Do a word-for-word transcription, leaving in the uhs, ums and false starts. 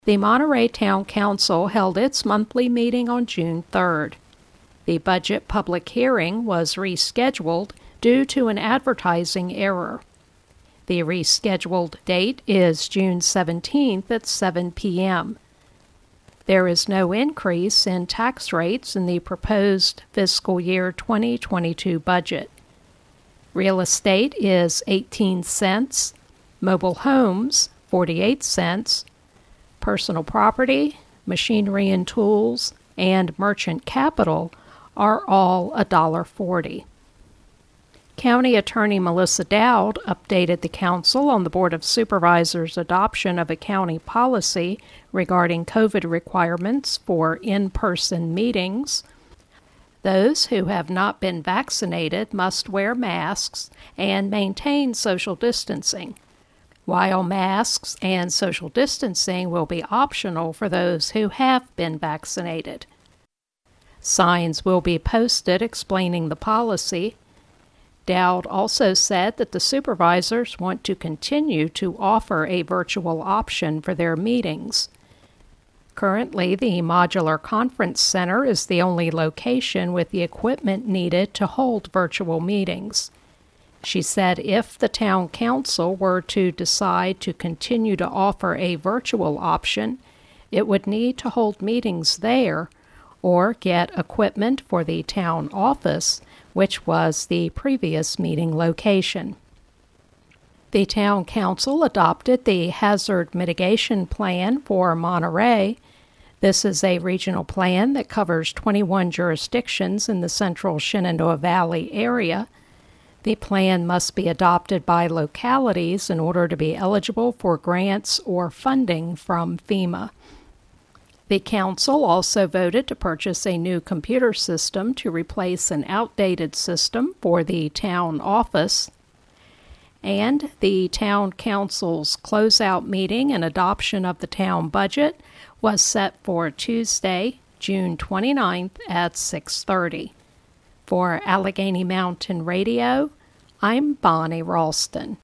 The Monterey Town Council held its monthly meeting on June third. The budget public hearing was rescheduled due to an advertising error. The rescheduled date is June seventeenth at seven p.m. There is no increase in tax rates in the proposed fiscal year twenty twenty-two budget. Real estate is eighteen cents, mobile homes forty-eight cents, personal property, machinery and tools, and merchant capital are all one dollar forty. County Attorney Melissa Dowd updated the council on the Board of Supervisors' adoption of a county policy regarding COVID requirements for in-person meetings. Those who have not been vaccinated must wear masks and maintain social distancing, while masks and social distancing will be optional for those who have been vaccinated. Signs will be posted explaining the policy. Dowd also said that the supervisors want to continue to offer a virtual option for their meetings. Currently, the Modular Conference Center is the only location with the equipment needed to hold virtual meetings. She said if the town council were to decide to continue to offer a virtual option, it would need to hold meetings there or get equipment for the town office, which was the previous meeting location. The town council adopted the Hazard Mitigation Plan for Monterey. This is a regional plan that covers twenty-one jurisdictions in the central Shenandoah Valley area. The plan must be adopted by localities in order to be eligible for grants or funding from FEMA. The council also voted to purchase a new computer system to replace an outdated system for the town office. And the town council's closeout meeting and adoption of the town budget was set for Tuesday, June twenty-ninth at six thirty. For Allegheny Mountain Radio, I'm Bonnie Ralston.